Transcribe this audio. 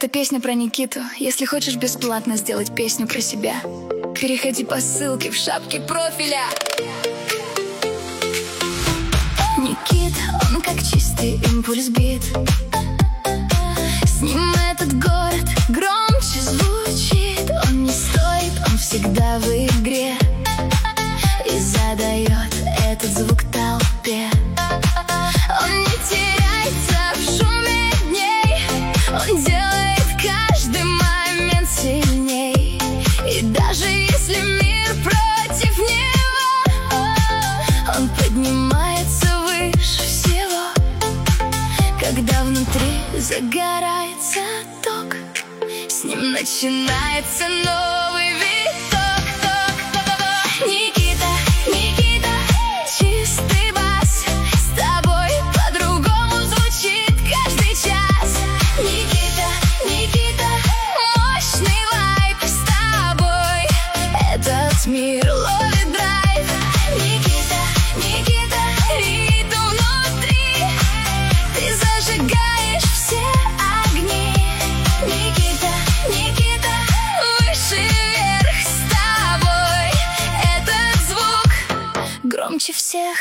Это песня про Никиту. Если хочешь бесплатно сделать песню про себя, переходи по ссылке в шапке профиля. Никита, он как чистый импульс бит. С ним этот город громче звучит. Он не стоит, он всегда в игре и задает этот звук толпе. Он не теряется в шуме дней, он делает каждый момент сильней. И даже если мир против него, он поднимается выше всего. Когда внутри загорается ток, с ним начинается новый виток. Никита, Никита, чистый бас, с тобой по-другому звучит каждый час. Никита, Никита, мощный вайб, с тобой этот мир ловит драйв. Никита, Никита, ритм внутри, ты зажигаешь все огни. Никита, Никита, выше вверх, с тобой этот звук громче всех.